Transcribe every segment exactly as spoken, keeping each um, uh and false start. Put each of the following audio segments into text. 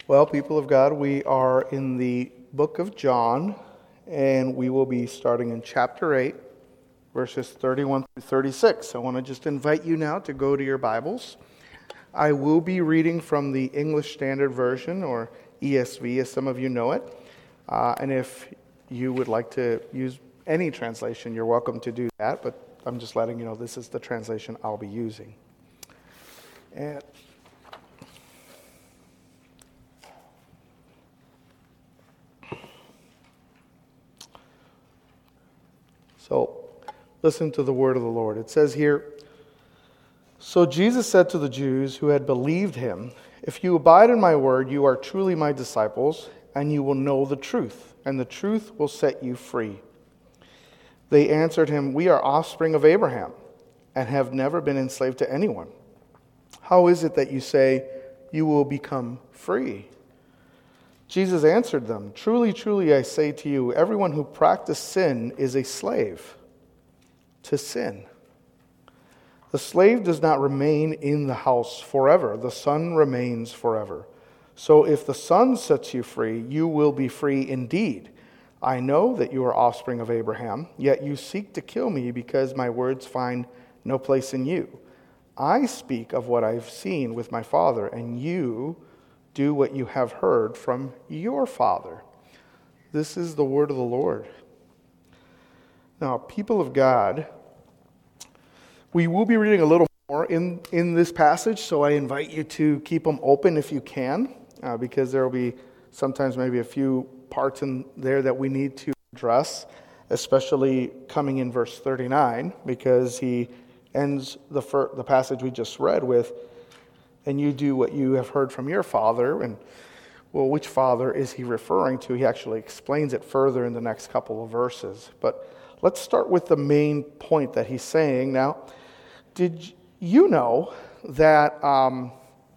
Well, people of God, we are in the book of John, and we will be starting in chapter eight, verses thirty-one through thirty-six. I want to just invite you now to go to your Bibles. I will be reading from the English Standard Version, or E S V, as some of you know it. Uh, and if you would like to use any translation, you're welcome to do that, but I'm just letting you know this is the translation I'll be using. And So, listen to the word of the Lord. It says here, "So Jesus said to the Jews who had believed him, 'If you abide in my word, you are truly my disciples, and you will know the truth, and the truth will set you free.' They answered him, 'We are offspring of Abraham, and have never been enslaved to anyone. How is it that you say, you will become free?' Jesus answered them, 'Truly, truly, I say to you, everyone who practices sin is a slave to sin. The slave does not remain in the house forever. The son remains forever. So if the son sets you free, you will be free indeed. I know that you are offspring of Abraham, yet you seek to kill me because my words find no place in you. I speak of what I've seen with my Father, and you do what you have heard from your father.'" This is the word of the Lord. Now, people of God, we will be reading a little more in, in this passage, so I invite you to keep them open if you can, uh, because there will be sometimes maybe a few parts in there that we need to address, especially coming in verse thirty-nine, because he ends the, fir- the passage we just read with, "And you do what you have heard from your father." And, well, which father is he referring to? He actually explains it further in the next couple of verses. But let's start with the main point that he's saying. Now, did you know that um,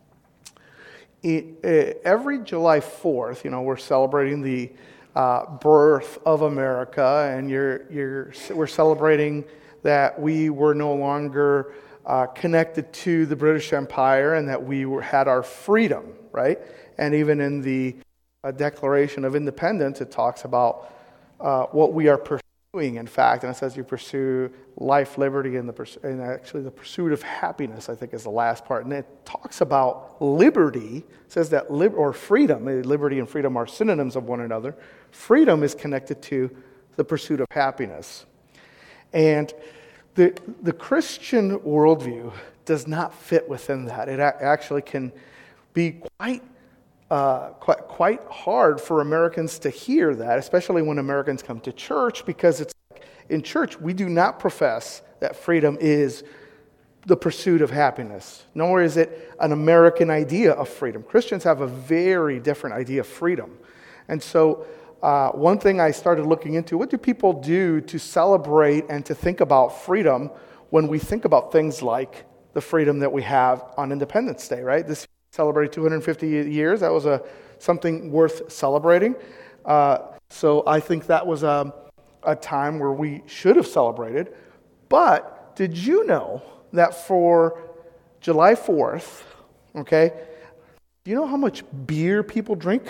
it, uh, every July fourth, you know, we're celebrating the uh, birth of America, and you're, you're, we're celebrating that we were no longer Uh, connected to the British Empire, and that we were, had our freedom, right? And even in the uh, Declaration of Independence, it talks about uh, what we are pursuing, in fact, and it says you pursue life, liberty, and, the pers- and actually the pursuit of happiness, I think, is the last part. And it talks about liberty, it says that, lib- or freedom, liberty and freedom are synonyms of one another. Freedom is connected to the pursuit of happiness. And The the Christian worldview does not fit within that. It a- actually can be quite, uh, quite quite hard for Americans to hear that, especially when Americans come to church, because it's like, in church we do not profess that freedom is the pursuit of happiness, nor is it an American idea of freedom. Christians have a very different idea of freedom. And so Uh, one thing I started looking into, what do people do to celebrate and to think about freedom when we think about things like the freedom that we have on Independence Day, right? This celebrated two hundred fifty years. That was a something worth celebrating. Uh, so I think that was a, a time where we should have celebrated. But did you know that for July fourth, okay, do you know how much beer people drink?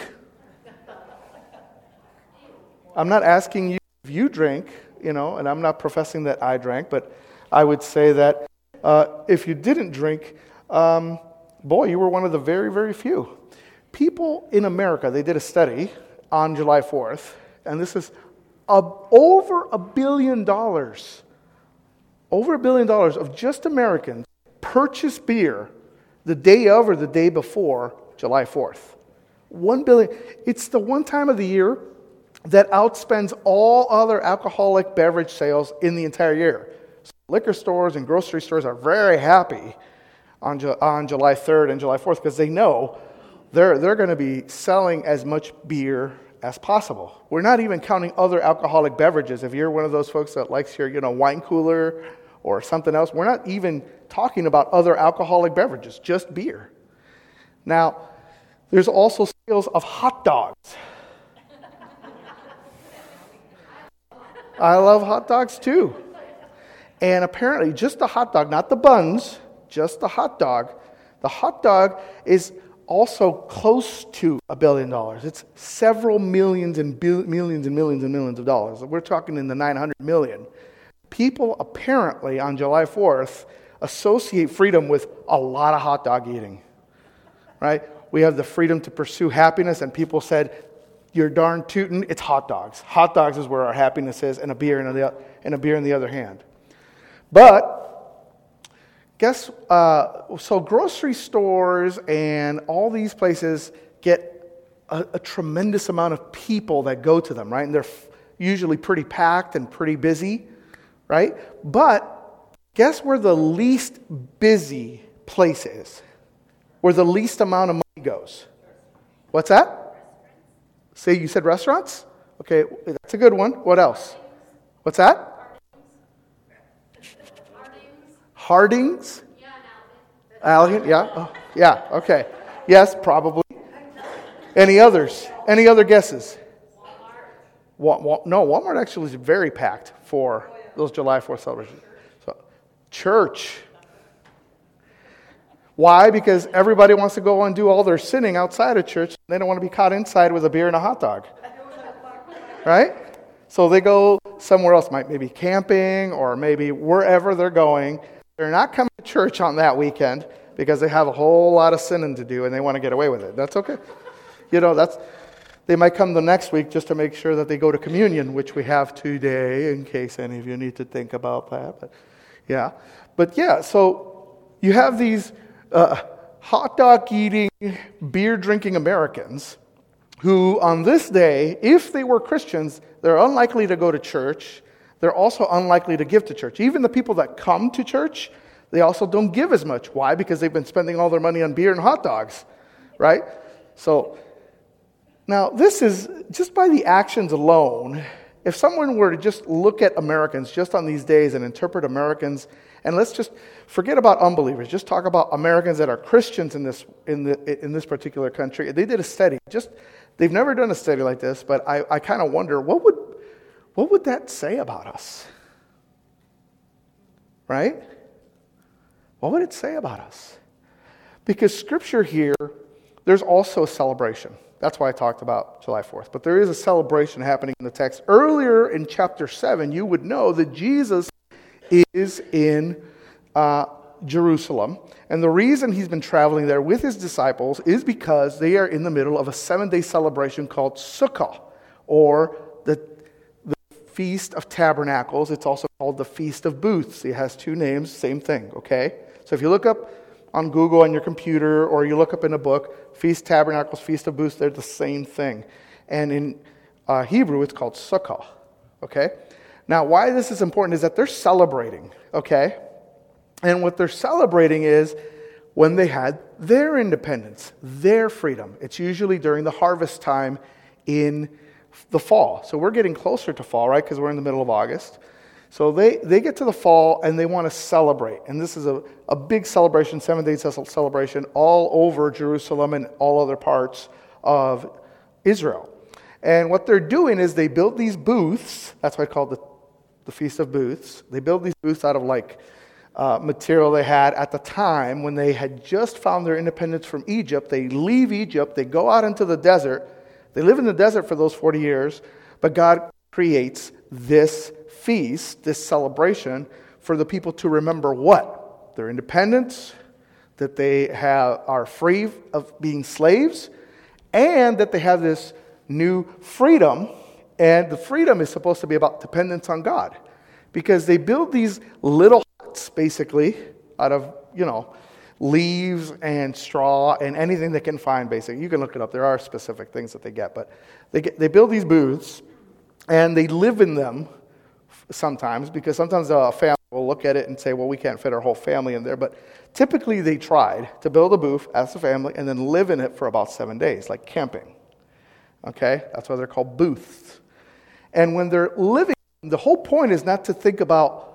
I'm not asking you if you drink, you know, and I'm not professing that I drank, but I would say that uh, if you didn't drink, um, boy, you were one of the very, very few. People in America, they did a study on July fourth, and this is a, over a billion dollars, over a billion dollars of just Americans purchase beer the day of or the day before July fourth. One billion. It's the one time of the year that outspends all other alcoholic beverage sales in the entire year. So liquor stores and grocery stores are very happy on, Ju- on July third and July fourth because they know they're, they're going to be selling as much beer as possible. We're not even counting other alcoholic beverages. If you're one of those folks that likes your, you know, wine cooler or something else, we're not even talking about other alcoholic beverages, just beer. Now, there's also sales of hot dogs. I love hot dogs too. And apparently, just the hot dog, not the buns, just the hot dog. The hot dog is also close to a billion dollars. It's several millions and bil- millions and millions and millions of dollars. We're talking in the nine hundred million. People apparently on July fourth associate freedom with a lot of hot dog eating, right? We have the freedom to pursue happiness, and people said, "You're darn tootin', it's hot dogs. Hot dogs is where our happiness is, and a beer in the and a beer in the other hand." But guess uh, so grocery stores and all these places get a, a tremendous amount of people that go to them, right? And they're f- usually pretty packed and pretty busy, right? But guess where the least busy place is? Where the least amount of money goes? What's that? Say you said restaurants? Okay, that's a good one. What else? What's that? Harding's? Yeah, Alvin. Alvin, yeah? Oh, yeah, okay. Yes, probably. Any others? Any other guesses? Walmart. Wa- Wa- no, Walmart actually is very packed for those July fourth celebrations. So, church. Why? Because everybody wants to go and do all their sinning outside of church. They don't want to be caught inside with a beer and a hot dog. Right? So they go somewhere else, might maybe camping or maybe wherever they're going. They're not coming to church on that weekend because they have a whole lot of sinning to do and they want to get away with it. That's okay. You know, that's they might come the next week just to make sure that they go to communion, which we have today, in case any of you need to think about that. But yeah, but yeah. So you have these uh, hot dog eating, beer drinking Americans who, on this day, if they were Christians, they're unlikely to go to church. They're also unlikely to give to church. Even the people that come to church, they also don't give as much. Why? Because they've been spending all their money on beer and hot dogs, right? So, now this is, just by the actions alone, if someone were to just look at Americans just on these days and interpret Americans, and let's just forget about unbelievers, just talk about Americans that are Christians in this in the in this particular country. They did a study. Just they've never done a study like this, but I, I kind of wonder what would What would that say about us? Right? What would it say about us? Because Scripture here, there's also a celebration. That's why I talked about July fourth. But there is a celebration happening in the text. Earlier in chapter seven, you would know that Jesus is in uh, Jerusalem. And the reason he's been traveling there with his disciples is because they are in the middle of a seven-day celebration called Sukkah, or the Feast of Tabernacles. It's also called the Feast of Booths. It has two names, same thing, okay? So if you look up on Google on your computer or you look up in a book, Feast Tabernacles, Feast of Booths, they're the same thing. And in uh, Hebrew, it's called Sukkah, okay? Now, why this is important is that they're celebrating, okay? And what they're celebrating is when they had their independence, their freedom. It's usually during the harvest time in the fall. So we're getting closer to fall, right? Because we're in the middle of August. So they, they get to the fall and they want to celebrate. And this is a, a big celebration, seven-day celebration all over Jerusalem and all other parts of Israel. And what they're doing is they build these booths. That's why I call it the, the Feast of Booths. They build these booths out of like uh, material they had at the time when they had just found their independence from Egypt. They leave Egypt. They go out into the desert. They live in the desert for those forty years, but God creates this feast, this celebration, for the people to remember what? Their independence, that they have are free of being slaves, and that they have this new freedom, and the freedom is supposed to be about dependence on God. Because they build these little huts, basically, out of, you know, leaves and straw and anything they can find, basically. You can look it up. There are specific things that they get. But they get, they build these booths, and they live in them sometimes, because sometimes a family will look at it and say, well, we can't fit our whole family in there. But typically they tried to build a booth as a family and then live in it for about seven days, like camping. Okay? That's why they're called booths. And when they're living, the whole point is not to think about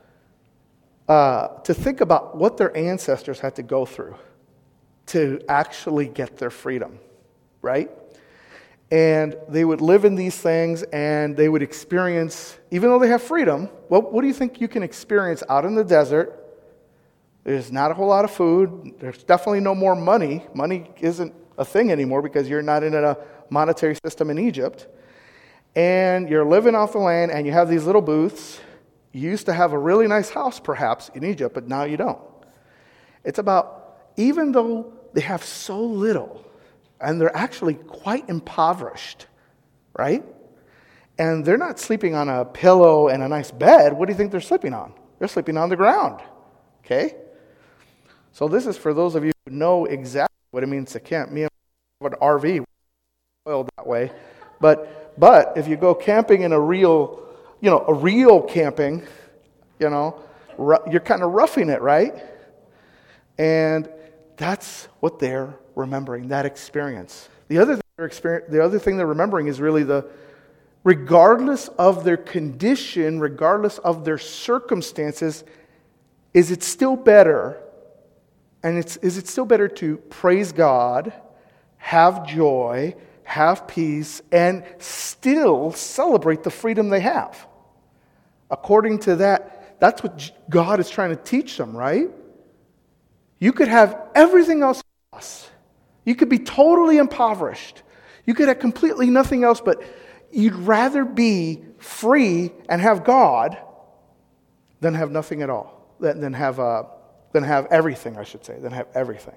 Uh, to think about what their ancestors had to go through to actually get their freedom, right? And they would live in these things, and they would experience, even though they have freedom, what, what do you think you can experience out in the desert There's not a whole lot of food. There's definitely no more money. Money isn't a thing anymore because you're not in a monetary system in Egypt. And you're living off the land, and you have these little booths. You used to have a really nice house, perhaps, in Egypt, but now you don't. It's about, even though they have so little, and they're actually quite impoverished, right? And they're not sleeping on a pillow and a nice bed. What do you think they're sleeping on? They're sleeping on the ground, okay? So this is for those of you who know exactly what it means to camp. Me and my have an R V, oiled that way. But but if you go camping in a real, you know, a real camping, you know, you're kind of roughing it, right? And that's what they're remembering, that experience. The other thing they're experience, the other thing they're remembering is really the, regardless of their condition, regardless of their circumstances, is it still better, and it's is it still better to praise God, have joy, have peace, and still celebrate the freedom they have? According to that, that's what God is trying to teach them, right? You could have everything else. You could be totally impoverished. You could have completely nothing else, but you'd rather be free and have God than have nothing at all. Than, than have uh, than have everything, I should say. Than have everything.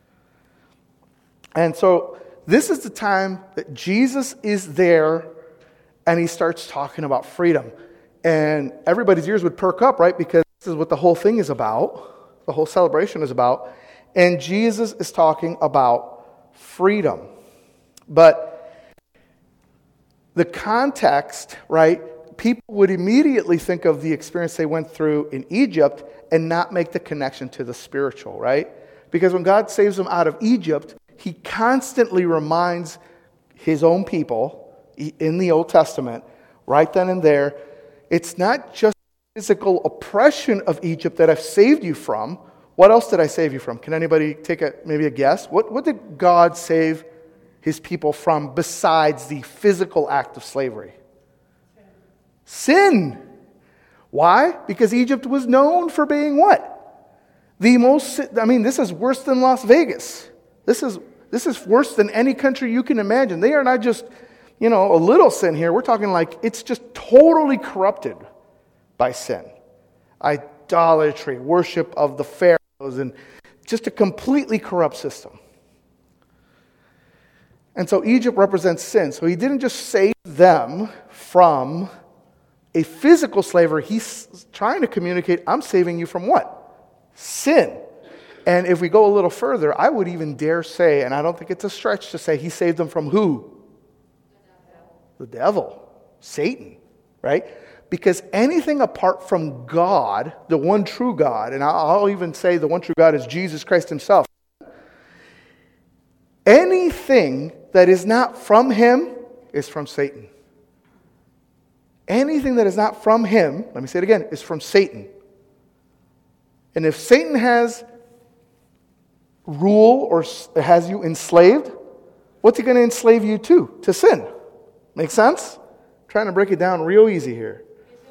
And so this is the time that Jesus is there, and he starts talking about freedom. And everybody's ears would perk up, right? Because this is what the whole thing is about. The whole celebration is about. And Jesus is talking about freedom. But the context, right? People would immediately think of the experience they went through in Egypt and not make the connection to the spiritual, right? Because when God saves them out of Egypt, he constantly reminds his own people in the Old Testament, right then and there, it's not just physical oppression of Egypt that I've saved you from. What else did I save you from? Can anybody take a maybe a guess? What, what did God save his people from besides the physical act of slavery? Sin. Sin. Why? Because Egypt was known for being what? The most, I mean, this is worse than Las Vegas. This is this is worse than any country you can imagine. They are not just, you know, a little sin here. We're talking like it's just totally corrupted by sin. Idolatry, worship of the pharaohs, and just a completely corrupt system. And so Egypt represents sin. So he didn't just save them from a physical slavery. He's trying to communicate, I'm saving you from what? Sin. And if we go a little further, I would even dare say, and I don't think it's a stretch to say, he saved them from who? The devil. The devil. Satan. Right? Because anything apart from God, the one true God, and I'll even say the one true God is Jesus Christ himself. Anything that is not from him is from Satan. Anything that is not from him, let me say it again, is from Satan. And if Satan has rule or has you enslaved, what's he going to enslave you to? To sin. Make sense? I'm trying to break it down real easy here.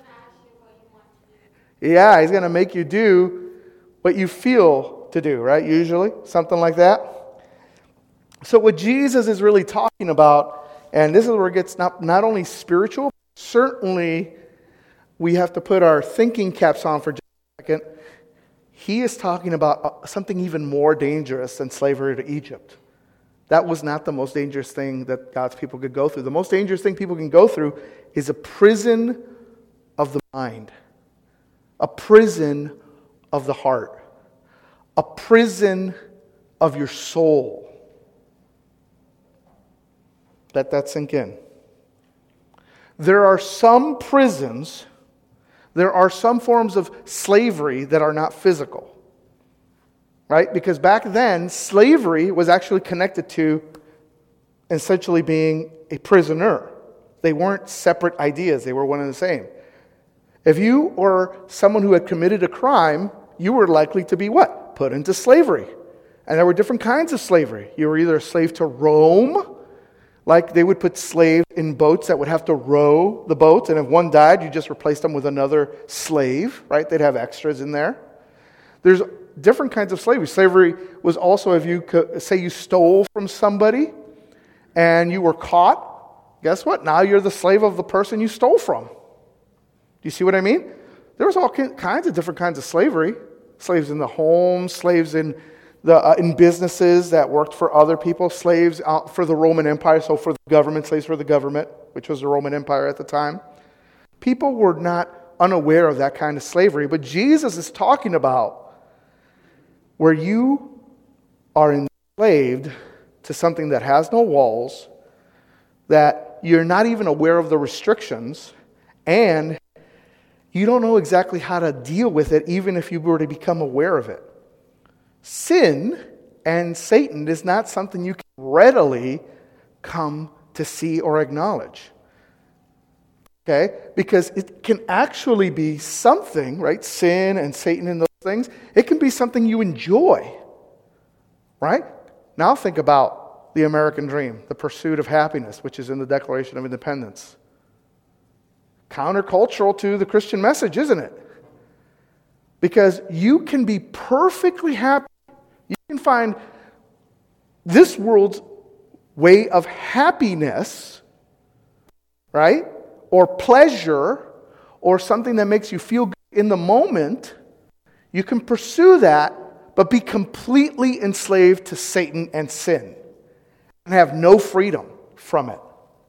Yeah, he's going to make you do what you feel to do, right? Usually, something like that. So what Jesus is really talking about, and this is where it gets not, not only spiritual, certainly we have to put our thinking caps on for just a second. He is talking about something even more dangerous than slavery to Egypt. That was not the most dangerous thing that God's people could go through. The most dangerous thing people can go through is a prison of the mind. A prison of the heart. A prison of your soul. Let that sink in. There are some prisons, there are some forms of slavery that are not physical. Right? Because back then, slavery was actually connected to essentially being a prisoner. They weren't separate ideas, they were one and the same. If you were someone who had committed a crime, you were likely to be what? Put into slavery. And there were different kinds of slavery. You were either a slave to Rome, like they would put slaves in boats that would have to row the boats, and if one died, you just replaced them with another slave, right? They'd have extras in there. There's different kinds of slavery. Slavery was also if you could, say you stole from somebody and you were caught, guess what? Now you're the slave of the person you stole from. Do you see what I mean? There was all kinds of different kinds of slavery. Slaves in the home, slaves in the uh, in businesses that worked for other people, slaves out for the Roman Empire, so for the government, slaves for the government, which was the Roman Empire at the time. People were not unaware of that kind of slavery, but Jesus is talking about where you are enslaved to something that has no walls, that you're not even aware of the restrictions, and you don't know exactly how to deal with it, even if you were to become aware of it. Sin and Satan is not something you can readily come to see or acknowledge. Okay? Because it can actually be something, right? Sin and Satan and those things, it can be something you enjoy. Right? Now think about the American dream, the pursuit of happiness, which is in the Declaration of Independence. Countercultural to the Christian message, isn't it? Because you can be perfectly happy. You can find this world's way of happiness, right? Or pleasure, or something that makes you feel good in the moment. You can pursue that, but be completely enslaved to Satan and sin and have no freedom from it.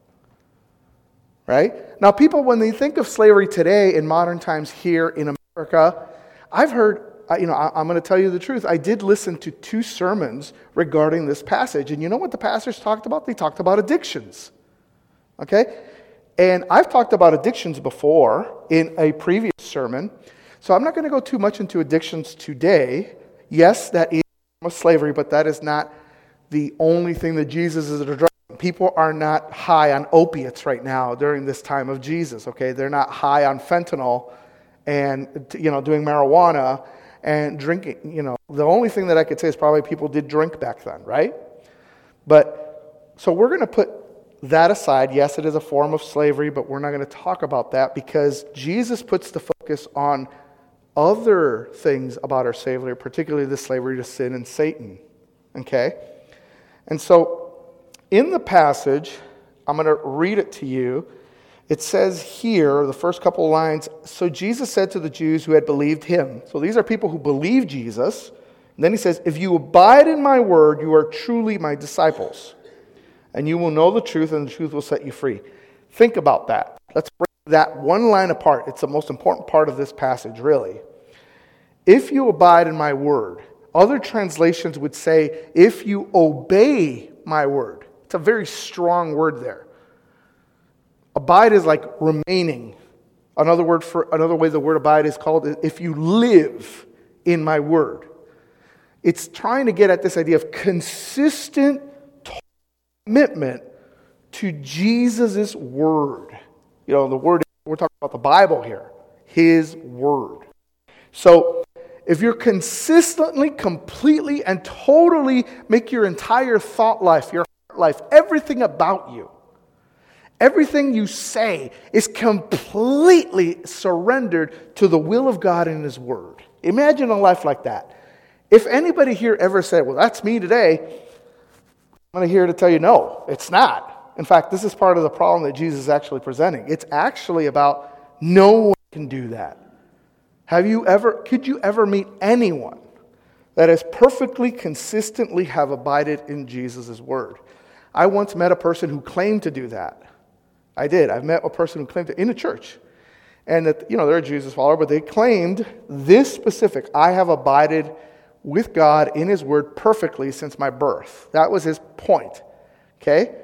Right? Now, people, when they think of slavery today in modern times here in America, I've heard, you know, I'm going to tell you the truth. I did listen to two sermons regarding this passage. And you know what the pastors talked about? They talked about addictions. Okay? And I've talked about addictions before in a previous sermon. So I'm not going to go too much into addictions today. Yes, that is a slavery, but that is not the only thing that Jesus is addressing. People are not high on opiates right now during this time of Jesus, okay? They're not high on fentanyl and, you know, doing marijuana and drinking, you know. The only thing that I could say is probably people did drink back then, right? But, so we're going to put that aside. Yes, it is a form of slavery, but we're not going to talk about that because Jesus puts the focus on other things about our slavery, particularly the slavery to sin and Satan, okay? And so, in the passage, I'm going to read it to you. It says here, the first couple of lines, so Jesus said to the Jews who had believed him. So these are people who believe Jesus. And then he says, if you abide in my word, you are truly my disciples. And you will know the truth, and the truth will set you free. Think about that. Let's break that one line apart. It's the most important part of this passage, really. If you abide in my word. Other translations would say, if you obey my word. It's a very strong word there. Abide is like remaining. Another word for another way the word abide is called if you live in my word. It's trying to get at this idea of consistent commitment to Jesus' word. You know, the word, we're talking about the Bible here. His word. So, if you're consistently, completely, and totally make your entire thought life, your heart life, everything about you, everything you say is completely surrendered to the will of God and His Word. Imagine a life like that. If anybody here ever said, well, that's me today, I'm going to here to tell you, no, it's not. In fact, this is part of the problem that Jesus is actually presenting. It's actually about no one can do that. Have you ever, could you ever meet anyone that has perfectly, consistently have abided in Jesus' word? I once met a person who claimed to do that. I did. I've met a person who claimed to, in a church. And that, you know, they're a Jesus follower, but they claimed this specific, I have abided with God in His word perfectly since my birth. That was his point. Okay?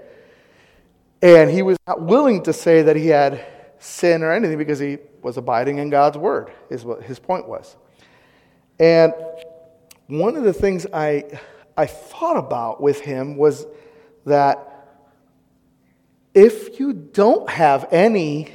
And he was not willing to say that he had sin or anything because he was abiding in God's word, is what his point was. And one of the things I I thought about with him was that if you don't have any,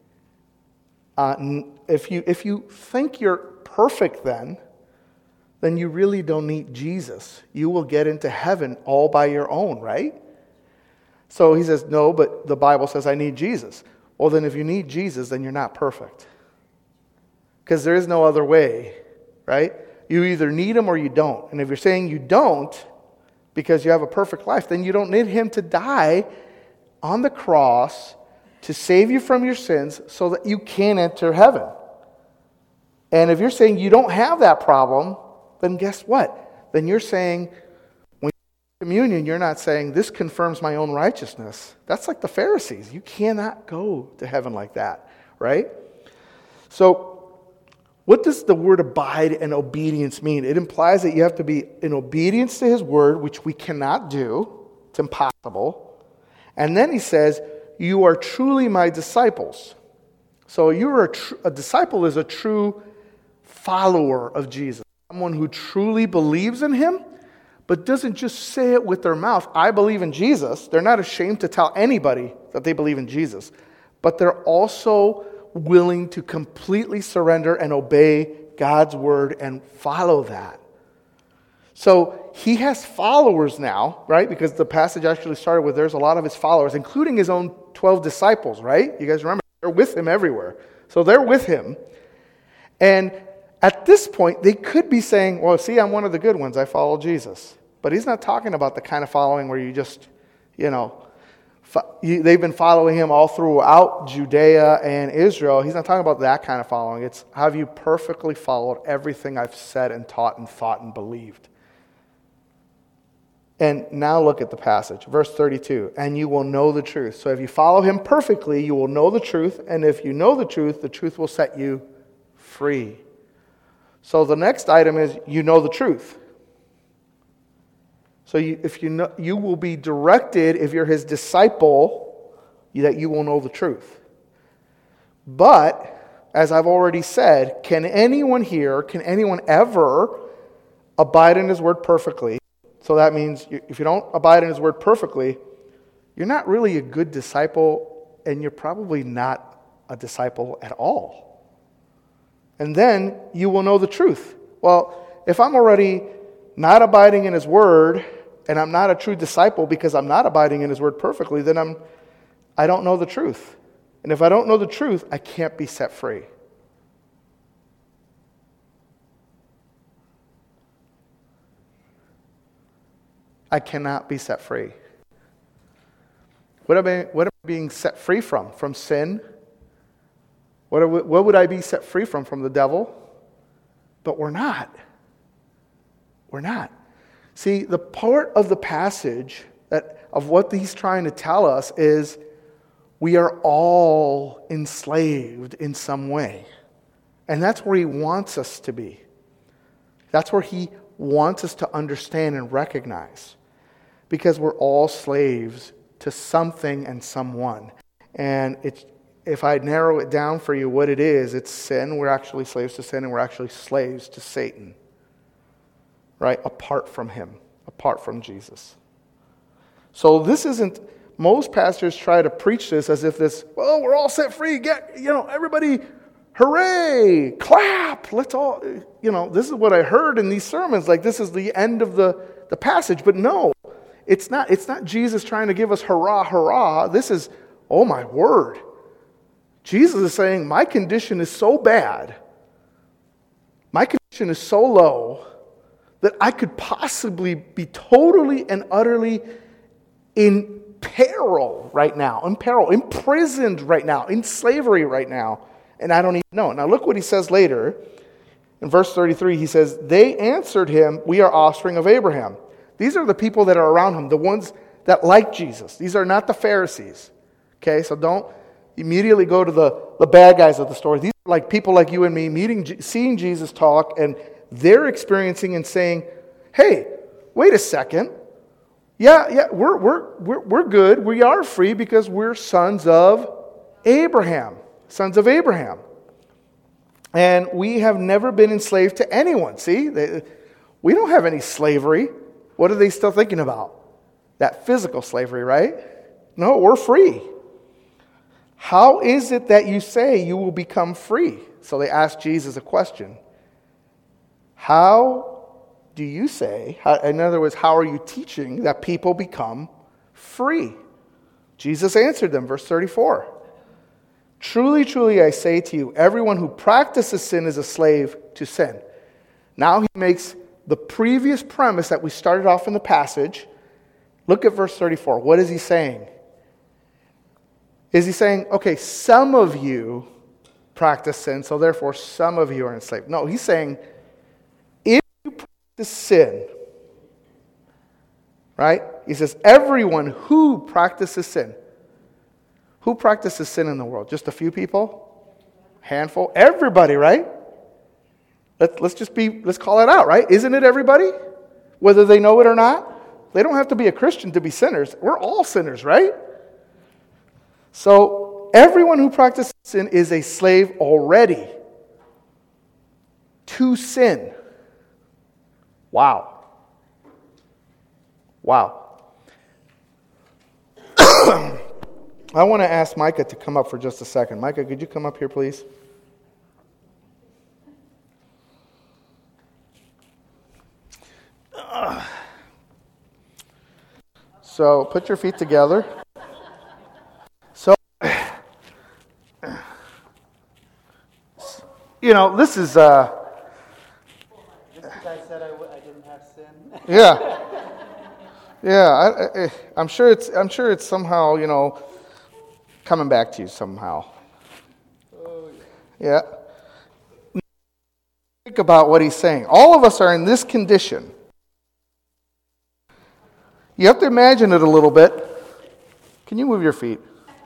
uh, if you if you think you're perfect then, then you really don't need Jesus. You will get into heaven all by your own, right? So he says, no, but the Bible says I need Jesus. Well, then if you need Jesus, then you're not perfect. Because there is no other way, right? You either need him or you don't. And if you're saying you don't because you have a perfect life, then you don't need him to die on the cross to save you from your sins so that you can enter heaven. And if you're saying you don't have that problem, then guess what? Then you're saying, when you communion, you're not saying, this confirms my own righteousness. That's like the Pharisees. You cannot go to heaven like that, right? So, what does the word abide and obedience mean? It implies that you have to be in obedience to his word, which we cannot do. It's impossible. And then he says, you are truly my disciples. So you're a, tr- a disciple is a true follower of Jesus. Someone who truly believes in him, but doesn't just say it with their mouth. I believe in Jesus. They're not ashamed to tell anybody that they believe in Jesus. But they're also willing to completely surrender and obey God's word and follow that. So he has followers now, right? Because the passage actually started with there's a lot of his followers, including his own twelve disciples, right? You guys remember, they're with him everywhere. So they're with him. And at this point, they could be saying, well, see, I'm one of the good ones. I follow Jesus. But he's not talking about the kind of following where you just, you know, they've been following him all throughout Judea and Israel. He's not talking about that kind of following. It's, have you perfectly followed everything I've said and taught and thought and believed? And now look at the passage, verse thirty-two. And you will know the truth. So if you follow him perfectly, you will know the truth. And if you know the truth, the truth will set you free. So the next item is you know the truth. So you, if you know, you will be directed, if you're his disciple, that you will know the truth. But, as I've already said, can anyone here, can anyone ever abide in his word perfectly? So that means if you don't abide in his word perfectly, you're not really a good disciple, and you're probably not a disciple at all. And then you will know the truth. Well, if I'm already not abiding in his word, and I'm not a true disciple because I'm not abiding in his word perfectly, then I'm, I don't know the truth. And if I don't know the truth, I can't be set free. I cannot be set free. What am I, what am I being set free from? From sin? What, are, what would I be set free from? From the devil? But we're not. We're not. See, the part of the passage that of what he's trying to tell us is we are all enslaved in some way. And that's where he wants us to be. That's where he wants us to understand and recognize. Because we're all slaves to something and someone. And it's, if I narrow it down for you what it is, it's sin. We're actually slaves to sin, and we're actually slaves to Satan. Right? Apart from him. Apart from Jesus. So this isn't, most pastors try to preach this as if this, well, we're all set free, get, you know, everybody, hooray, clap, let's all, you know, this is what I heard in these sermons, like this is the end of the, the passage, but no, it's not, it's not Jesus trying to give us hurrah, hurrah, this is, oh my word, Jesus is saying, my condition is so bad, my condition is so low, that I could possibly be totally and utterly in peril right now, in peril, imprisoned right now, in slavery right now, and I don't even know. Now look what he says later. In verse thirty-three, he says, they answered him, we are offspring of Abraham. These are the people that are around him, the ones that like Jesus. These are not the Pharisees. Okay, so don't immediately go to the, the bad guys of the story. These are like people like you and me, meeting, seeing Jesus talk, and they're experiencing and saying, hey, wait a second. Yeah, yeah, we're, we're, we're, we're good. We are free because we're sons of Abraham. Sons of Abraham. And we have never been enslaved to anyone. See, they, we don't have any slavery. What are they still thinking about? That physical slavery, right? No, we're free. How is it that you say you will become free? So they asked Jesus a question. How do you say, how, in other words, how are you teaching that people become free? Jesus answered them, verse thirty-four. Truly, truly, I say to you, everyone who practices sin is a slave to sin. Now he makes the previous premise that we started off in the passage. Look at verse thirty-four. What is he saying? Is he saying, okay, some of you practice sin, so therefore some of you are enslaved? No, he's saying, if you practice sin, right? He says, everyone who practices sin. Who practices sin in the world? Just a few people? Handful? Everybody, right? Let's, let's just be, let's call it out, right? Isn't it everybody? Whether they know it or not? They don't have to be a Christian to be sinners. We're all sinners, right? So, everyone who practices sin is a slave already to sin. Wow. Wow. I want to ask Micah to come up for just a second. Micah, could you come up here, please? So, put your feet together. So, you know, this is, uh... Just because I said I, w- I didn't have sin. yeah. Yeah, I, I, I'm sure it's, I'm sure it's somehow, you know, coming back to you somehow. Oh, yeah. Yeah. Think about what he's saying. All of us are in this condition. You have to imagine it a little bit. Can you move your feet?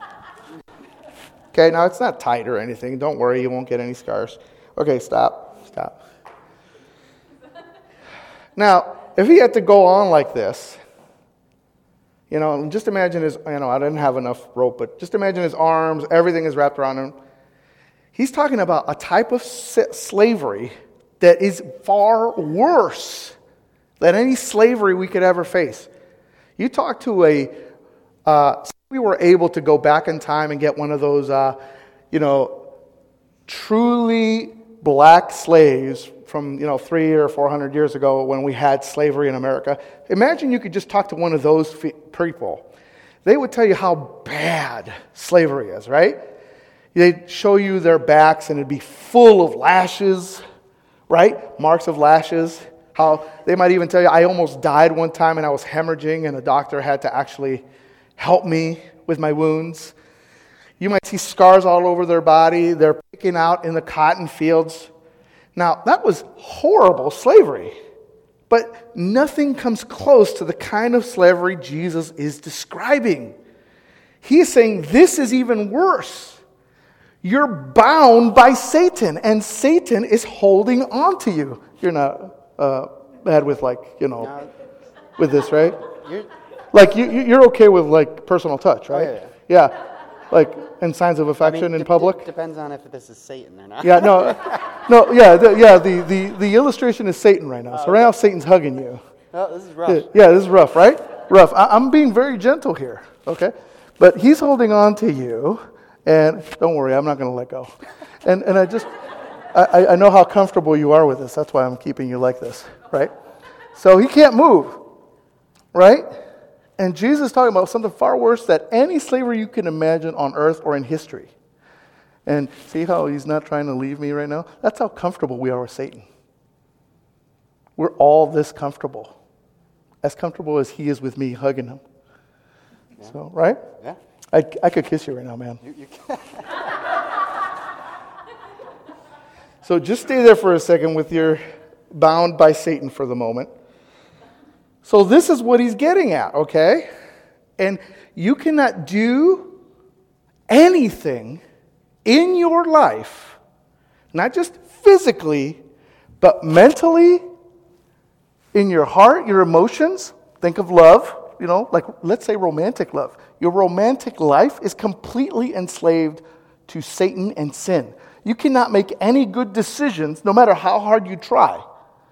Okay, now it's not tight or anything. Don't worry, you won't get any scars. Okay, stop. Stop. Now, if he had to go on like this, you know, just imagine his, you know, I didn't have enough rope, but just imagine his arms, everything is wrapped around him. He's talking about a type of slavery that is far worse than any slavery we could ever face. You talk to a, uh, we were able to go back in time and get one of those, uh, you know, truly black slaves from, you know, three or four hundred years ago when we had slavery in America. Imagine you could just talk to one of those people. They would tell you how bad slavery is, right? They'd show you their backs and it'd be full of lashes, right? Marks of lashes. How they might even tell you, I almost died one time and I was hemorrhaging and a doctor had to actually help me with my wounds. You might see scars all over their body. They're picking out in the cotton fields. Now, that was horrible slavery. But nothing comes close to the kind of slavery Jesus is describing. He is saying this is even worse. You're bound by Satan, and Satan is holding on to you. You're not uh, bad with, like, you know, No, with this, right? you're, Like, you, you- you're okay with, like, personal touch, right? Oh, yeah, Yeah. Like, and signs of I affection mean, in de- public? de- depends on if this is Satan or not. Yeah, no, no, yeah, the, yeah. The, the, the illustration is Satan right now. So right now, Satan's hugging you. Oh, this is rough. Yeah, yeah, this is rough, right? Rough. I, I'm being very gentle here, okay? But he's holding on to you, and don't worry, I'm not going to let go. And and I just, I, I know how comfortable you are with this. That's why I'm keeping you like this, right? So he can't move, right? And Jesus is talking about something far worse than any slavery you can imagine on earth or in history. And see how he's not trying to leave me right now? That's how comfortable we are with Satan. We're all this comfortable. As comfortable as he is with me hugging him. Yeah. So, right? Yeah. I, I could kiss you right now, man. You, you can. So just stay there for a second with your bound by Satan for the moment. So this is what he's getting at, okay? And you cannot do anything in your life, not just physically, but mentally, in your heart, your emotions. Think of love, you know, like let's say romantic love. Your romantic life is completely enslaved to Satan and sin. You cannot make any good decisions, no matter how hard you try.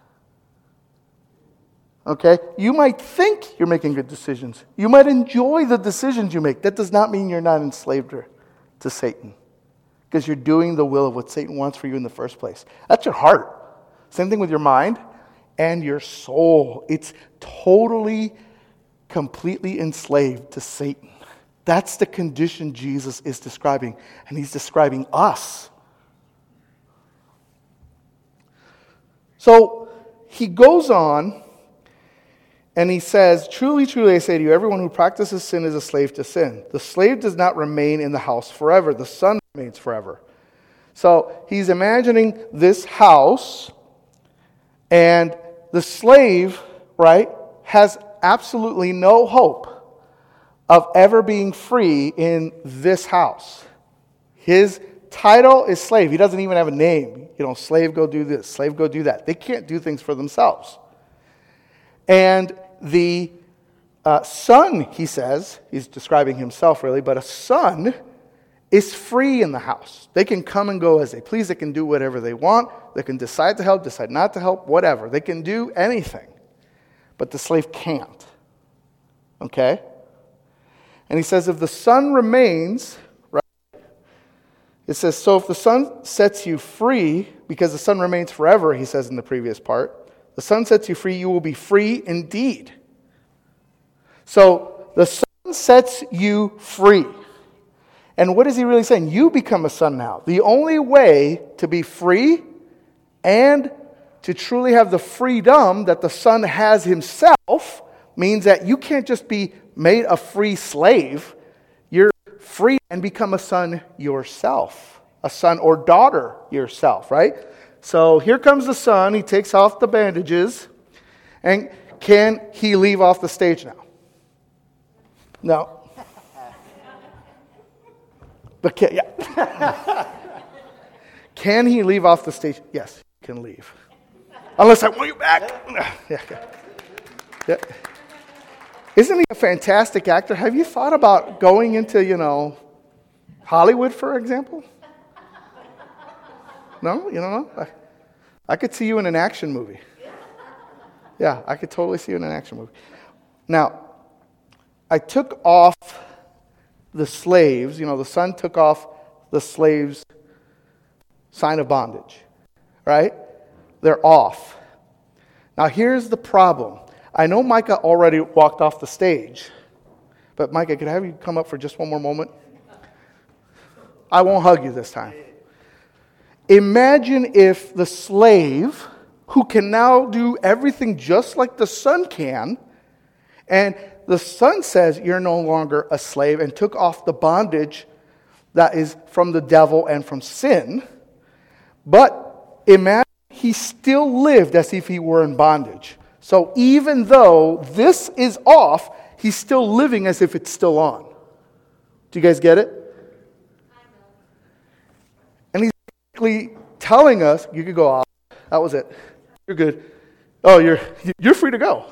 Okay? You might think you're making good decisions. You might enjoy the decisions you make. That does not mean you're not enslaved to Satan. Because you're doing the will of what Satan wants for you in the first place. That's your heart. Same thing with your mind and your soul. It's totally, completely enslaved to Satan. That's the condition Jesus is describing. And he's describing us. So, he goes on and he says, truly, truly, I say to you, everyone who practices sin is a slave to sin. The slave does not remain in the house forever. The son remains forever. So he's imagining this house, and the slave, right, has absolutely no hope of ever being free in this house. His title is slave. He doesn't even have a name. You know, slave, go do this. Slave, go do that. They can't do things for themselves. And the uh, son, he says, he's describing himself really, but a son is free in the house. They can come and go as they please. They can do whatever they want. They can decide to help, decide not to help, whatever. They can do anything. But the slave can't. Okay? And he says, if the son remains, right? It says, so if the son sets you free, because the son remains forever, he says in the previous part, the son sets you free, you will be free indeed. So the son sets you free. And what is he really saying? You become a son now. The only way to be free and to truly have the freedom that the son has himself means that you can't just be made a free slave. You're free and become a son yourself. A son or daughter yourself, right? So here comes the son. He takes off the bandages. And can he leave off the stage now? No. But can, yeah. Can he leave off the stage? Yes, he can leave. Unless I want you back. Yeah. Yeah. Isn't he a fantastic actor? Have you thought about going into, you know, Hollywood, for example? No? You don't know? I, I could see you in an action movie. Yeah, I could totally see you in an action movie. Now, I took off the slaves, you know, the son took off the slaves' sign of bondage, right? They're off. Now, here's the problem. I know Micah already walked off the stage, but Micah, could I have you come up for just one more moment? I won't hug you this time. Imagine if the slave, who can now do everything just like the son can, and the son says, you're no longer a slave, and took off the bondage that is from the devil and from sin. But imagine he still lived as if he were in bondage. So even though this is off, he's still living as if it's still on. Do you guys get it? And he's basically telling us, you could go off. That was it. You're good. Oh, you're you're free to go.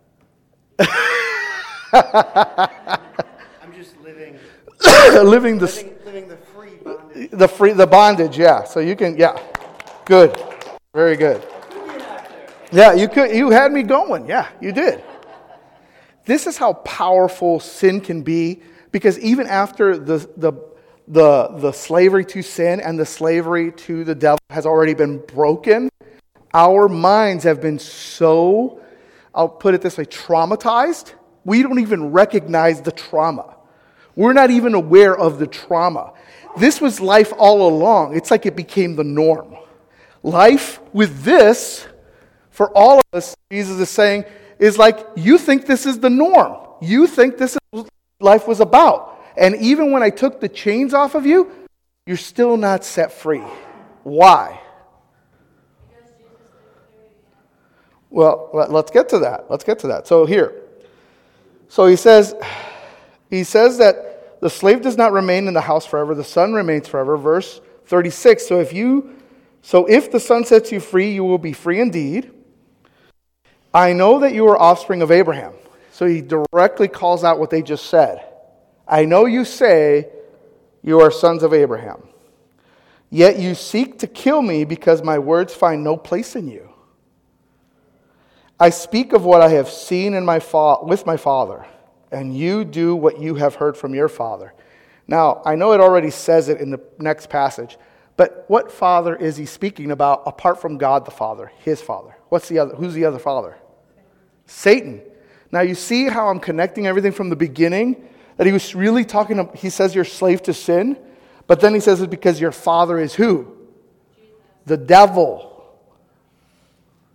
I'm just living, living the living, living the free bondage. the free the bondage, yeah. So you can, yeah, good, very good. Yeah, you could. You had me going. Yeah, you did. This is how powerful sin can be, because even after the the the the slavery to sin and the slavery to the devil has already been broken, our minds have been so, I'll put it this way, traumatized. We don't even recognize the trauma. We're not even aware of the trauma. This was life all along. It's like it became the norm. Life with this, for all of us, Jesus is saying, is like you think this is the norm. You think this is what life was about. And even when I took the chains off of you, you're still not set free. Why? Well, let's get to that. Let's get to that. So here. So he says, he says that the slave does not remain in the house forever, the son remains forever. Verse thirty-six. So if you so if the son sets you free, you will be free indeed. I know that you are offspring of Abraham. So he directly calls out what they just said. I know you say you are sons of Abraham. Yet you seek to kill me because my words find no place in you. I speak of what I have seen in my fa- with my father, and you do what you have heard from your father. Now, I know it already says it in the next passage, but what father is he speaking about apart from God the Father, his father? What's the other? Who's the other father? Satan. Now, you see how I'm connecting everything from the beginning? That he was really talking, about, he says you're slave to sin, but then he says it's because your father is who? Jesus. The devil.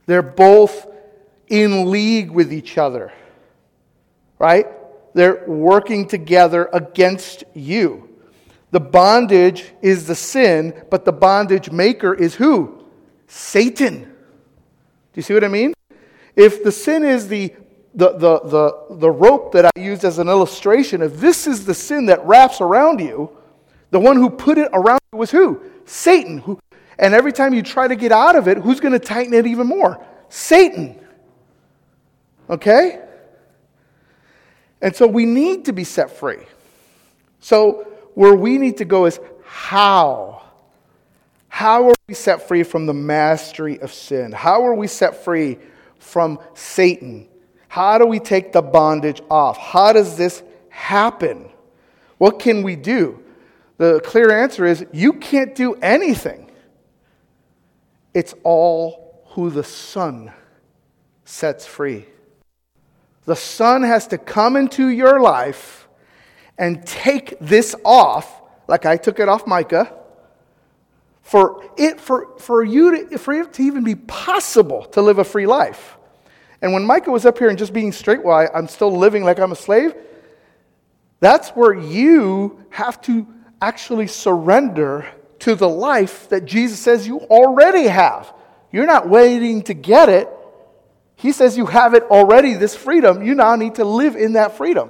They're both in league with each other, right? They're working together against you. The bondage is the sin, but the bondage maker is who? Satan. Do you see what I mean? If the sin is the the the the, the rope that I used as an illustration, if this is the sin that wraps around you, the one who put it around you was who? Satan. Who, and every time you try to get out of it, who's going to tighten it even more? Satan. Okay? And so we need to be set free. So where we need to go is how? How are we set free from the mastery of sin? How are we set free from Satan? How do we take the bondage off? How does this happen? What can we do? The clear answer is you can't do anything. It's all who the Son sets free. The Son has to come into your life and take this off, like I took it off Micah, for it for, for you to, for it to even be possible to live a free life. And when Micah was up here and just being straight, well, I, I'm still living like I'm a slave, that's where you have to actually surrender to the life that Jesus says you already have. You're not waiting to get it. He says you have it already, this freedom. You now need to live in that freedom.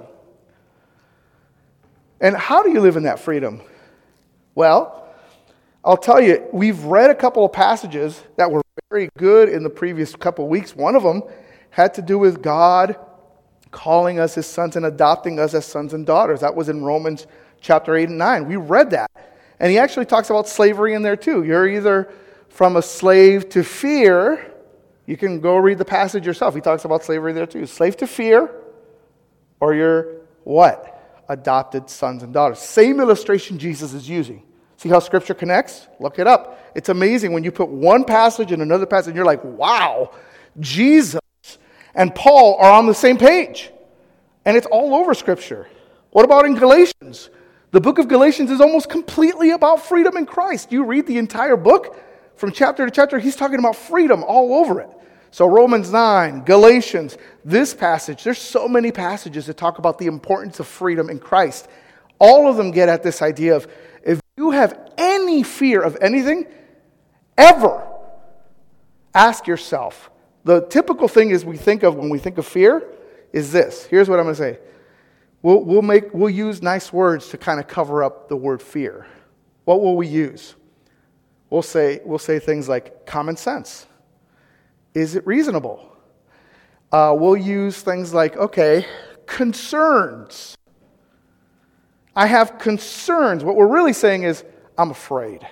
And how do you live in that freedom? Well, I'll tell you, we've read a couple of passages that were very good in the previous couple of weeks. One of them had to do with God calling us his sons and adopting us as sons and daughters. That was in Romans chapter eight and nine. We read that. And he actually talks about slavery in there too. You're either from a slave to fear. You can go read the passage yourself. He talks about slavery there too. Slave to fear, or you're what? Adopted sons and daughters. Same illustration Jesus is using. See how Scripture connects? Look it up. It's amazing when you put one passage and another passage and you're like, wow, Jesus and Paul are on the same page. And it's all over Scripture. What about in Galatians? The book of Galatians is almost completely about freedom in Christ. You read the entire book, from chapter to chapter, he's talking about freedom all over it. So Romans nine, Galatians, this passage, there's so many passages that talk about the importance of freedom in Christ. All of them get at this idea of if you have any fear of anything, ever, ask yourself. The typical thing is we think of when we think of fear is this. Here's what I'm going to say. We'll, we'll make we'll use nice words to kind of cover up the word fear. What will we use? We'll say we'll say things like common sense. Is it reasonable? Uh, we'll use things like, okay, concerns. I have concerns. What we're really saying is, I'm afraid.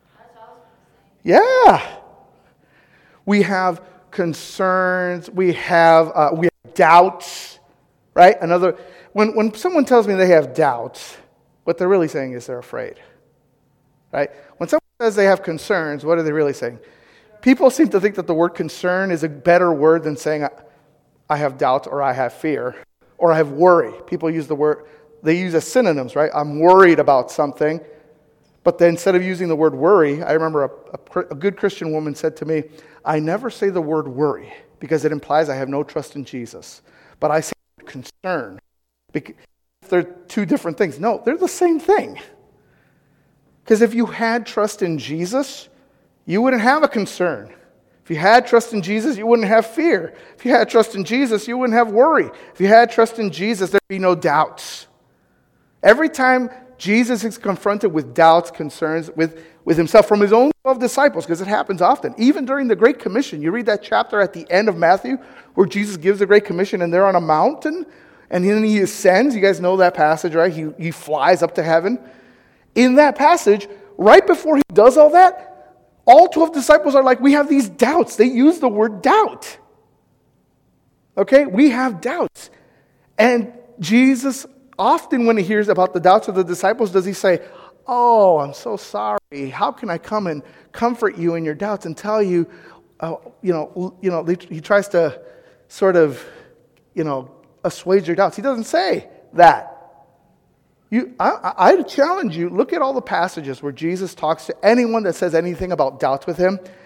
Yeah. We have concerns. We have uh, we have doubts, right? Another when when someone tells me they have doubts, what they're really saying is they're afraid, right? When someone says they have concerns, what are they really saying? People seem to think that the word concern is a better word than saying I have doubt or I have fear or I have worry. People use the word, they use as synonyms, right? I'm worried about something. But then instead of using the word worry, I remember a, a, a good Christian woman said to me, I never say the word worry because it implies I have no trust in Jesus. But I say concern because they're two different things. No, they're the same thing. Because if you had trust in Jesus, you wouldn't have a concern. If you had trust in Jesus, you wouldn't have fear. If you had trust in Jesus, you wouldn't have worry. If you had trust in Jesus, there'd be no doubts. Every time Jesus is confronted with doubts, concerns with, with himself from his own twelve disciples, because it happens often. Even during the Great Commission, you read that chapter at the end of Matthew where Jesus gives the Great Commission and they're on a mountain and then he ascends. You guys know that passage, right? He, he flies up to heaven. In that passage, right before he does all that, all twelve disciples are like, we have these doubts. They use the word doubt. Okay? We have doubts. And Jesus, often when he hears about the doubts of the disciples, does he say, oh, I'm so sorry. How can I come and comfort you in your doubts and tell you, uh, you know, you know, he tries to sort of, you know, assuage your doubts. He doesn't say that. You, I, I challenge you, look at all the passages where Jesus talks to anyone that says anything about doubts with him,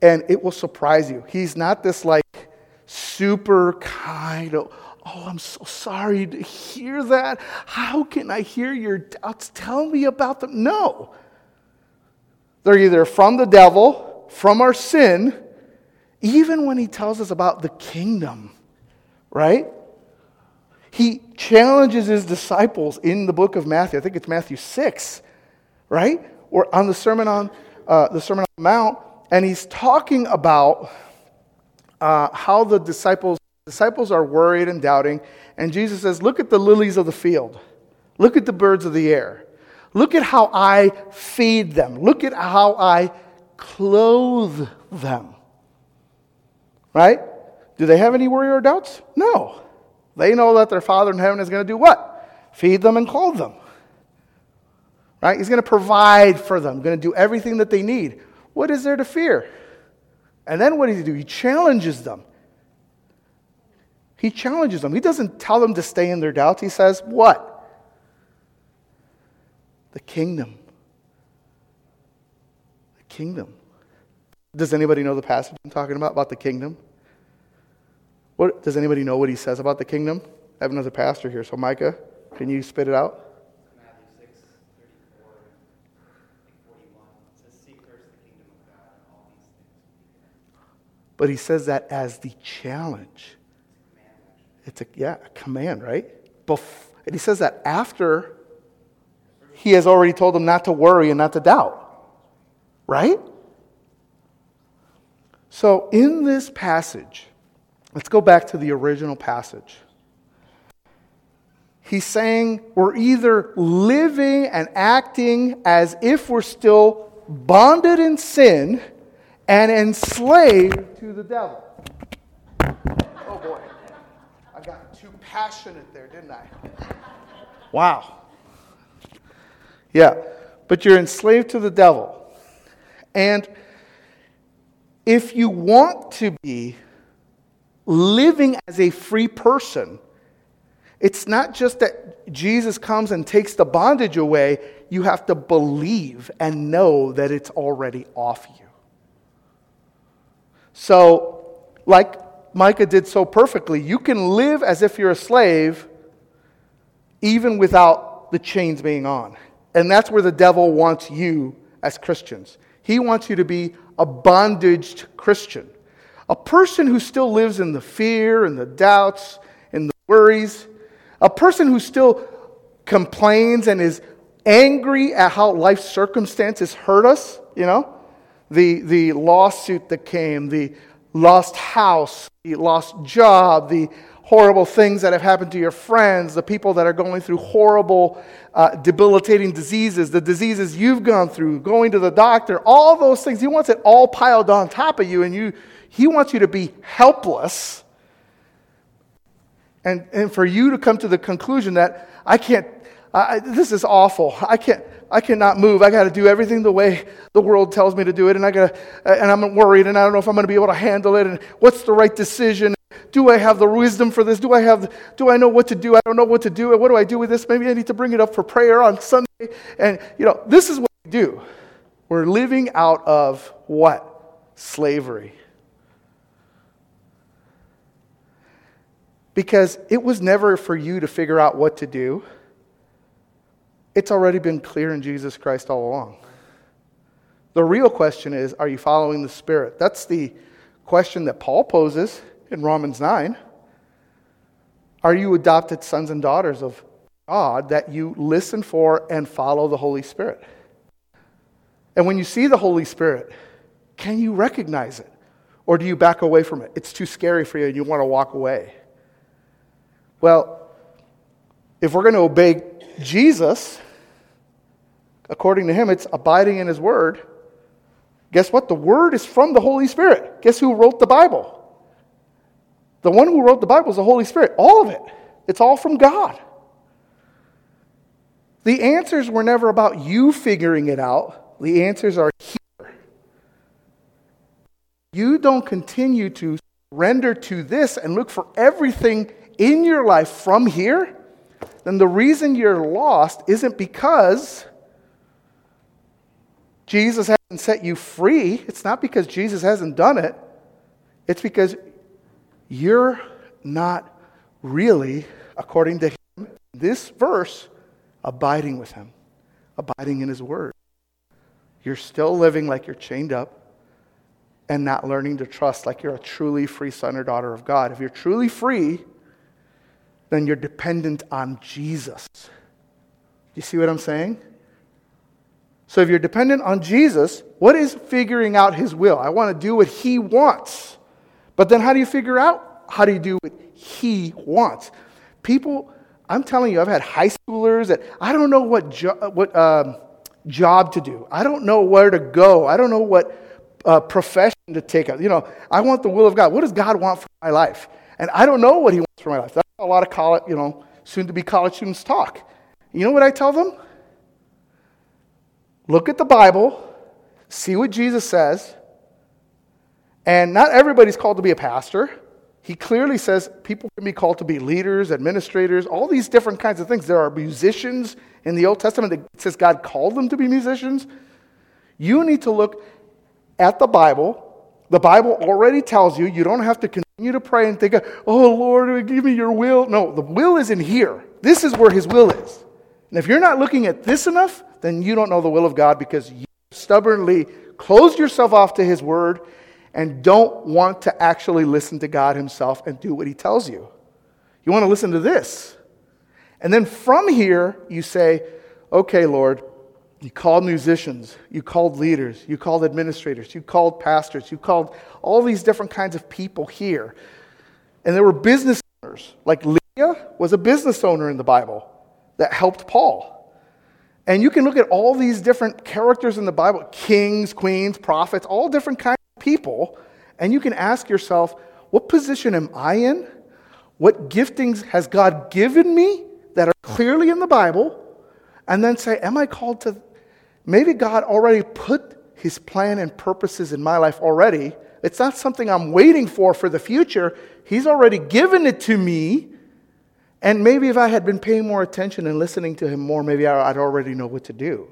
And it will surprise you. He's not this like super kind of, oh, I'm so sorry to hear that. How can I hear your doubts? Tell me about them. No. They're either from the devil, from our sin, even when he tells us about the kingdom, right? He challenges his disciples in the book of Matthew. I think it's Matthew six, right? Or on the Sermon on uh, the Sermon on the Mount, and he's talking about uh, how the disciples disciples are worried and doubting, and Jesus says, "Look at the lilies of the field. Look at the birds of the air. Look at how I feed them. Look at how I clothe them." Right? Do they have any worry or doubts? No. They know that their Father in heaven is going to do what? Feed them and clothe them. Right? He's going to provide for them, going to do everything that they need. What is there to fear? And then what does he do? He challenges them. He challenges them. He doesn't tell them to stay in their doubts. He says, what? The kingdom. The kingdom. Does anybody know the passage I'm talking about, about the kingdom? What, does anybody know what he says about the kingdom? I have another pastor here, so Micah, can you spit it out? Matthew six, thirty-four, forty-one. It says, "Seek first the kingdom of God, and all these things will be given." But he says that as the challenge. It's a, yeah, a command, right? Bef- and he says that after he has already told them not to worry and not to doubt. Right? So in this passage, let's go back to the original passage. He's saying we're either living and acting as if we're still bonded in sin and enslaved to the devil. Oh boy. I got too passionate there, didn't I? Wow. Yeah. But you're enslaved to the devil. And if you want to be living as a free person, it's not just that Jesus comes and takes the bondage away. You have to believe and know that it's already off you. So, like Micah did so perfectly, you can live as if you're a slave even without the chains being on. And that's where the devil wants you as Christians. He wants you to be a bondaged Christian. A person who still lives in the fear and the doubts and the worries. A person who still complains and is angry at how life circumstances hurt us, you know? The, the lawsuit that came, the lost house, the lost job, the horrible things that have happened to your friends, the people that are going through horrible, uh, debilitating diseases, the diseases you've gone through, going to the doctor, all those things. He wants it all piled on top of you, and you he wants you to be helpless. And, and for you to come to the conclusion that I can't, I, this is awful. I can't, I cannot move. I got to do everything the way the world tells me to do it, and I got, and I'm worried, and I don't know if I'm going to be able to handle it. And what's the right decision? Do I have the wisdom for this? Do I have? Do I know what to do? I don't know what to do. What do I do with this? Maybe I need to bring it up for prayer on Sunday. And you know, this is what we do. We're living out of what? Slavery. Because it was never for you to figure out what to do. It's already been clear in Jesus Christ all along. The real question is, are you following the Spirit? That's the question that Paul poses in Romans nine. Are you adopted sons and daughters of God that you listen for and follow the Holy Spirit? And when you see the Holy Spirit, can you recognize it? Or do you back away from it? It's too scary for you and you want to walk away. Well, if we're going to obey Jesus, according to him, it's abiding in his word. Guess what? The word is from the Holy Spirit. Guess who wrote the Bible? The one who wrote the Bible is the Holy Spirit. All of it. It's all from God. The answers were never about you figuring it out. The answers are here. You don't continue to surrender to this and look for everything in your life from here, then the reason you're lost isn't because Jesus hasn't set you free, it's not because Jesus hasn't done it. It's because you're not really, according to him, this verse, abiding with him, abiding in his word. You're still living like you're chained up and not learning to trust like you're a truly free son or daughter of God. If you're truly free, then you're dependent on Jesus. You see what I'm saying? So if you're dependent on Jesus, what is figuring out his will? I want to do what he wants. But then how do you figure out how do you do what he wants? People, I'm telling you, I've had high schoolers that I don't know what jo- what um, job to do. I don't know where to go. I don't know what uh, profession to take up. You know, I want the will of God. What does God want for my life? And I don't know what he wants for my life. That's how a lot of college, you know, soon-to-be college students talk. You know what I tell them? Look at the Bible, see what Jesus says, and not everybody's called to be a pastor. He clearly says people can be called to be leaders, administrators, all these different kinds of things. There are musicians in the Old Testament that says God called them to be musicians. You need to look at the Bible. The Bible already tells you you don't have to continue to pray and think, oh, Lord, give me your will. No, the will is in here. This is where his will is. And if you're not looking at this enough, then you don't know the will of God because you stubbornly closed yourself off to his word and don't want to actually listen to God himself and do what he tells you. You want to listen to this. And then from here, you say, okay, Lord, you called musicians, you called leaders, you called administrators, you called pastors, you called all these different kinds of people here. And there were business owners. Like Lydia was a business owner in the Bible that helped Paul. And you can look at all these different characters in the Bible, kings, queens, prophets, all different kinds of people, and you can ask yourself, what position am I in? What giftings has God given me that are clearly in the Bible? And then say, am I called to... Maybe God already put his plan and purposes in my life already. It's not something I'm waiting for for the future. He's already given it to me. And maybe if I had been paying more attention and listening to him more, maybe I'd already know what to do.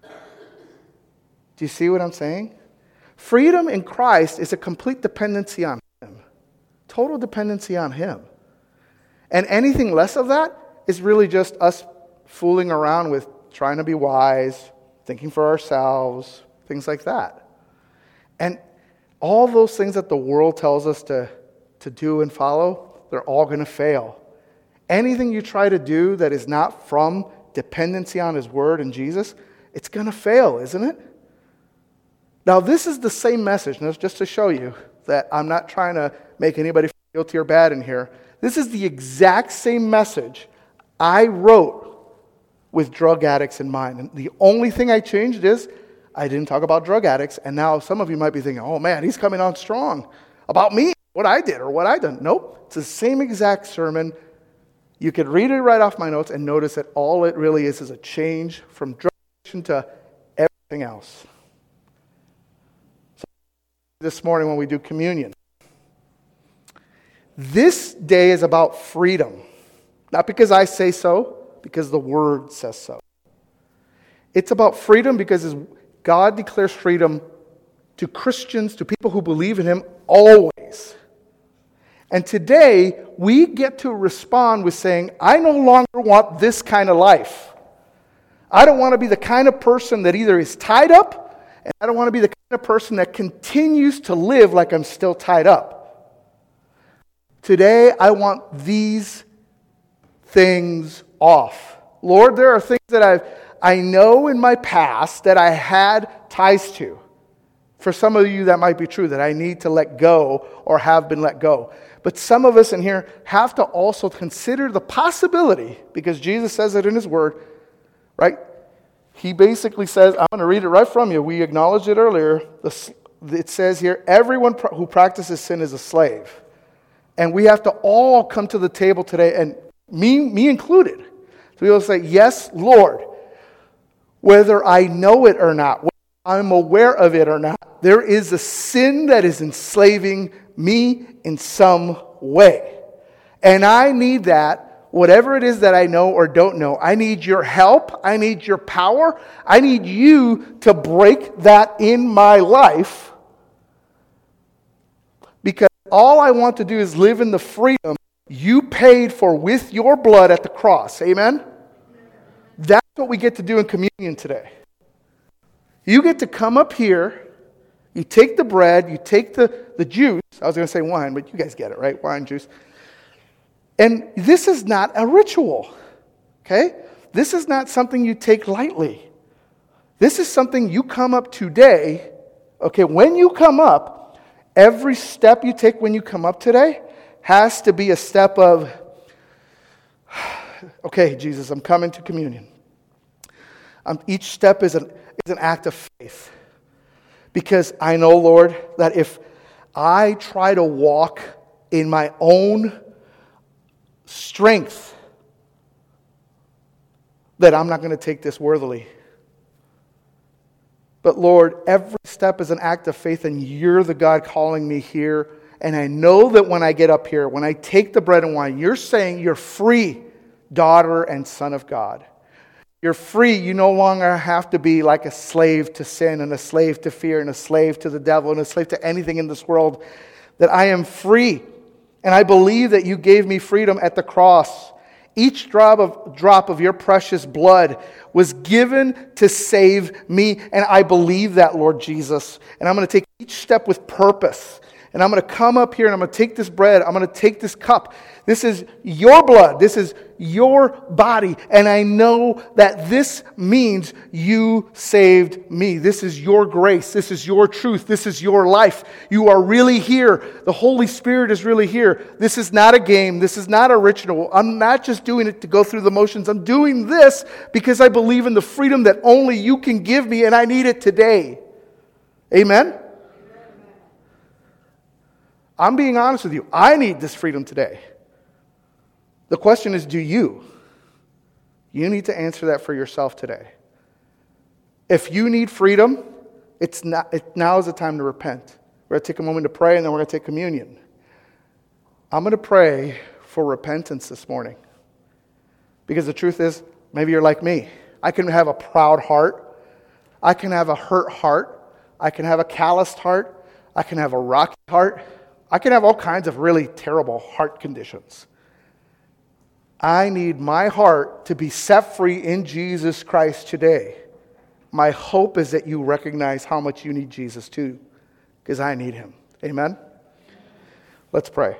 Do you see what I'm saying? Freedom in Christ is a complete dependency on him. Total dependency on him. And anything less of that is really just us fooling around with trying to be wise, thinking for ourselves, things like that. And all those things that the world tells us to, to do and follow, they're all going to fail. Anything you try to do that is not from dependency on his word and Jesus, it's going to fail, isn't it? Now, this is the same message, and just to show you that I'm not trying to make anybody feel guilty or bad in here. This is the exact same message I wrote with drug addicts in mind. And the only thing I changed is I didn't talk about drug addicts, and now some of you might be thinking, oh man, he's coming on strong about me, what I did or what I done. Nope, it's the same exact sermon. You could read it right off my notes and notice that all it really is is a change from drug addiction to everything else. So this morning when we do communion, this day is about freedom. Not because I say so, because the Word says so. It's about freedom because God declares freedom to Christians, to people who believe in him, always. And today, we get to respond with saying, I no longer want this kind of life. I don't want to be the kind of person that either is tied up, and I don't want to be the kind of person that continues to live like I'm still tied up. Today, I want these things off. Lord, there are things that I've, I know in my past that I had ties to. For some of you, that might be true, that I need to let go or have been let go. But some of us in here have to also consider the possibility, because Jesus says it in his word, right? He basically says, I'm going to read it right from you. We acknowledged it earlier. It says here, everyone who practices sin is a slave. And we have to all come to the table today, and me, me included, to be able to say, yes, Lord, whether I know it or not, whether I'm aware of it or not, there is a sin that is enslaving me in some way. And I need that whatever it is that I know or don't know, I need your help. I need your power. I need you to break that in my life. Because all I want to do is live in the freedom you paid for with your blood at the cross. Amen? That's what we get to do in communion today. You get to come up here, you take the bread, you take the, the juice. I was going to say wine, but you guys get it, right? Wine, juice. And this is not a ritual, okay? This is not something you take lightly. This is something you come up today, okay? When you come up, every step you take when you come up today has to be a step of, okay, Jesus, I'm coming to communion. Um, each step is an, is an act of faith. Because I know, Lord, that if I try to walk in my own strength, that I'm not going to take this worthily. But Lord, every step is an act of faith, and you're the God calling me here. And I know that when I get up here, when I take the bread and wine, you're saying you're free, daughter and son of God. You're free. You no longer have to be like a slave to sin and a slave to fear and a slave to the devil and a slave to anything in this world. That I am free. And I believe that you gave me freedom at the cross. Each drop of, drop of your precious blood was given to save me. And I believe that, Lord Jesus. And I'm going to take each step with purpose. And I'm going to come up here and I'm going to take this bread. I'm going to take this cup. This is your blood. This is your body. And I know that this means you saved me. This is your grace. This is your truth. This is your life. You are really here. The Holy Spirit is really here. This is not a game. This is not a ritual. I'm not just doing it to go through the motions. I'm doing this because I believe in the freedom that only you can give me, and I need it today. Amen? I'm being honest with you. I need this freedom today. The question is, do you? You need to answer that for yourself today. If you need freedom, it's not, it, now is the time to repent. We're going to take a moment to pray, and then we're going to take communion. I'm going to pray for repentance this morning. Because the truth is, maybe you're like me. I can have a proud heart. I can have a hurt heart. I can have a calloused heart. I can have a rocky heart. I can have all kinds of really terrible heart conditions. I need my heart to be set free in Jesus Christ today. My hope is that you recognize how much you need Jesus too, because I need him. Amen? Let's pray.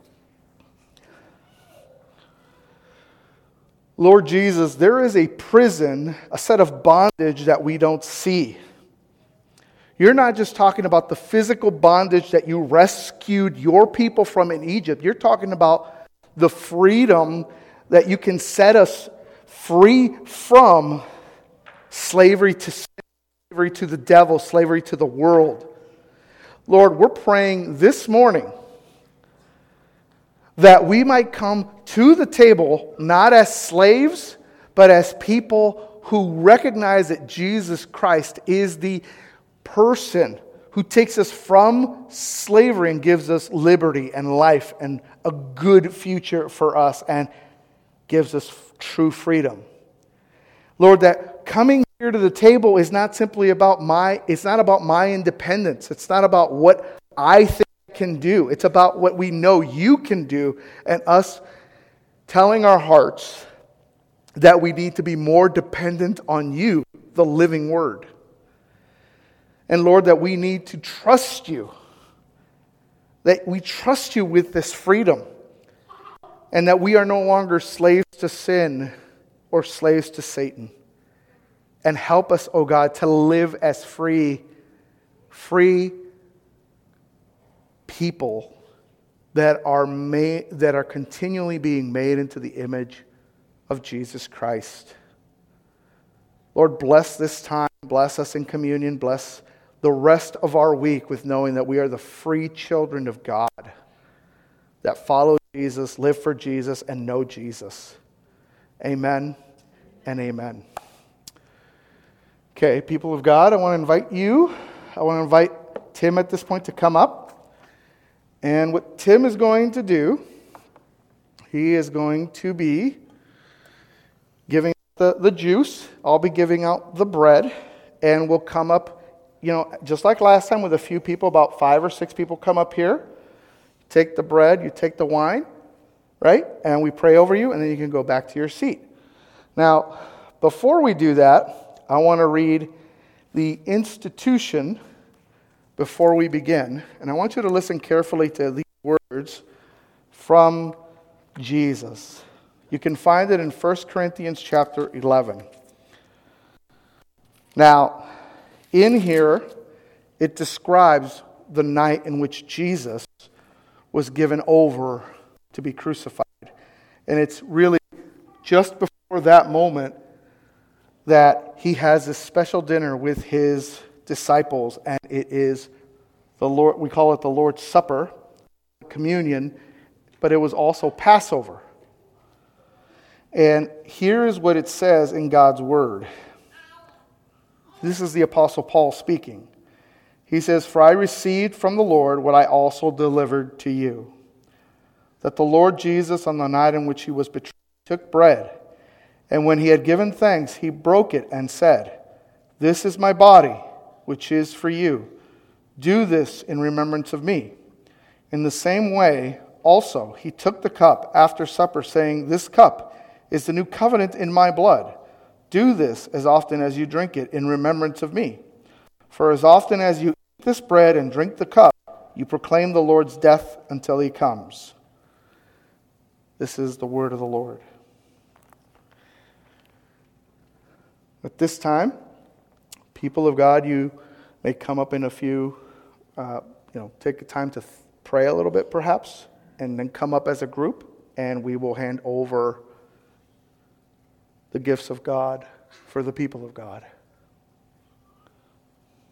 Lord Jesus, there is a prison, a set of bondage that we don't see. You're not just talking about the physical bondage that you rescued your people from in Egypt. You're talking about the freedom that you can set us free from slavery to sin, slavery to the devil, slavery to the world. Lord, we're praying this morning that we might come to the table not as slaves, but as people who recognize that Jesus Christ is the person who takes us from slavery and gives us liberty and life and a good future for us and gives us true freedom. Lord, that coming here to the table is not simply about my, it's not about my independence. It's not about what I think I can do. It's about what we know you can do, and us telling our hearts that we need to be more dependent on you, the living word. And Lord, that we need to trust you. That we trust you with this freedom. And that we are no longer slaves to sin or slaves to Satan. And help us, oh God, to live as free, free people that are made, that are continually being made into the image of Jesus Christ. Lord, bless this time. Bless us in communion. Bless the rest of our week with knowing that we are the free children of God that follow Jesus, live for Jesus, and know Jesus. Amen and amen. Okay, people of God, I want to invite you, I want to invite Tim at this point to come up. And what Tim is going to do, he is going to be giving the, the juice. I'll be giving out the bread, and we'll come up, you know, just like last time with a few people, about five or six people come up here. Take the bread, you take the wine, right? And we pray over you, and then you can go back to your seat. Now, before we do that, I want to read the institution before we begin. And I want you to listen carefully to these words from Jesus. You can find it in First Corinthians chapter eleven. Now, in here, it describes the night in which Jesus was given over to be crucified. And it's really just before that moment that he has this special dinner with his disciples, and it is the Lord, we call it the Lord's Supper, communion, but it was also Passover. And here is what it says in God's Word. This is the Apostle Paul speaking. He says, "For I received from the Lord what I also delivered to you, that the Lord Jesus, on the night in which he was betrayed, took bread, and when he had given thanks, he broke it and said, 'This is my body, which is for you. Do this in remembrance of me.' In the same way, also, he took the cup after supper, saying, 'This cup is the new covenant in my blood. Do this as often as you drink it in remembrance of me. For as often as you eat this bread and drink the cup, you proclaim the Lord's death until he comes.'" This is the word of the Lord. At this time, people of God, you may come up in a few, uh, you know, take the time to th- pray a little bit perhaps, and then come up as a group, and we will hand over the gifts of God for the people of God.